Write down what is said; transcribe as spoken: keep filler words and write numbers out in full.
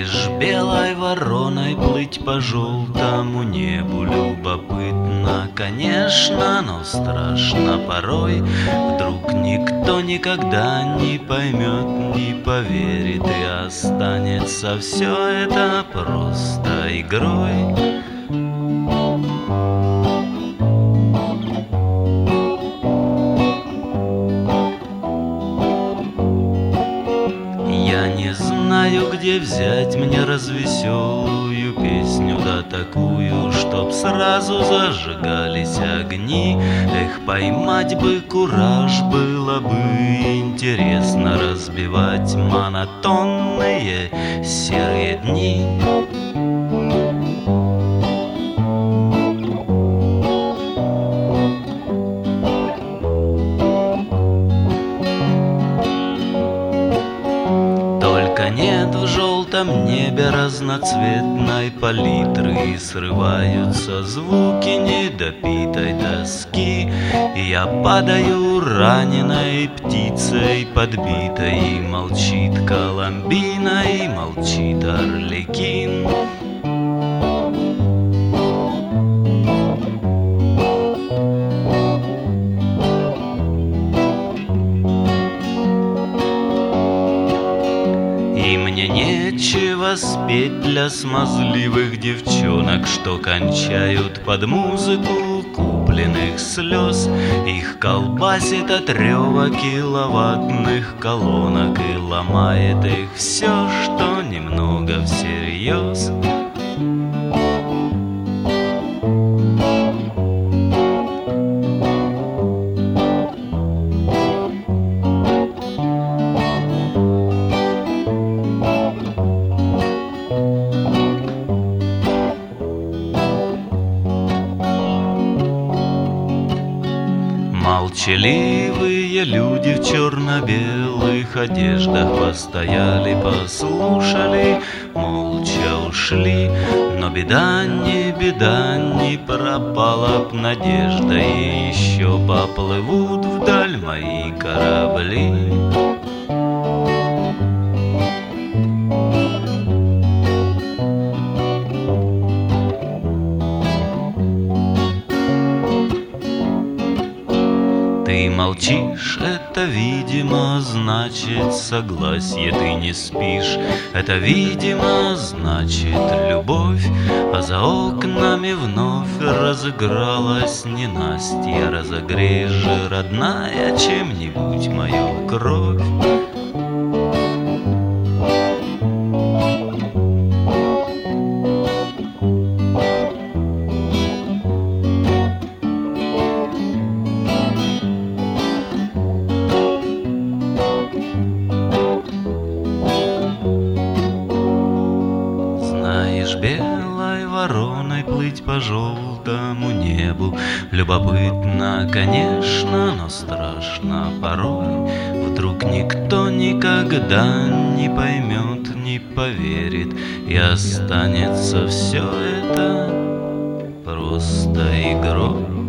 Знаешь, белой вороной плыть по желтому небу любопытно, конечно, но страшно порой. Вдруг никто никогда не поймет, не поверит, и останется все это просто игрой. Я не знаю, где взять мне развеселую песню, да такую, чтоб сразу зажигались огни. Эх, поймать бы кураж, было бы интересно разбивать монотонные серые дни. Нет в желтом небе разноцветной палитры, и срываются звуки недопитой тоски. И я падаю раненой птицей подбитой, и молчит Коломбина, и молчит Арлекин. И мне нечего спеть для смазливых девчонок, что кончают под музыку купленных слез. Их колбасит от рева киловаттных колонок, и ломает их все, что немного всерьез. Молчаливые люди в черно-белых одеждах постояли, послушали, молча ушли. Но беда не беда, не пропала б надежда, и еще поплывут вдаль мои корабли. Ты молчишь, это, видимо, значит согласие. Ты не спишь, это, видимо, значит любовь. А за окнами вновь разыгралась ненастье. Разогрей же, родная, чем-нибудь мою кровь. Белой вороной плыть по желтому небу любопытно, конечно, но страшно порой. Вдруг никто никогда не поймет, не поверит, и останется все это просто игрой.